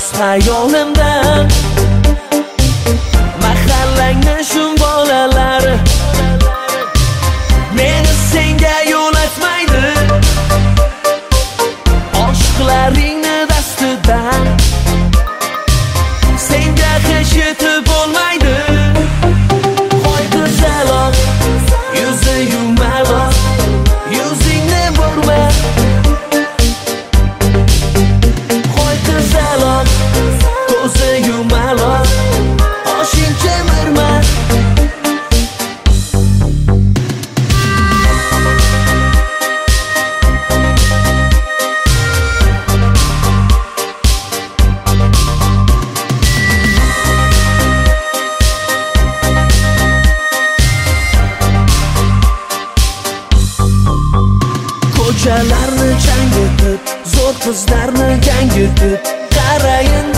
hanuz hayolimdan. Mahallangni shu bolalari meni senga yo'latmaydi. Oshiqlaringni dastidan senga hech yetib bo'lmaydi. Hoy go'zaloq, yuzi yumaloq, yuzingni burma. Hoy go'zaloq, ko'zi yumaloq, oshing chemirma. Ko'chalarni changitib, zo'r qizlarni gangitib, qarayın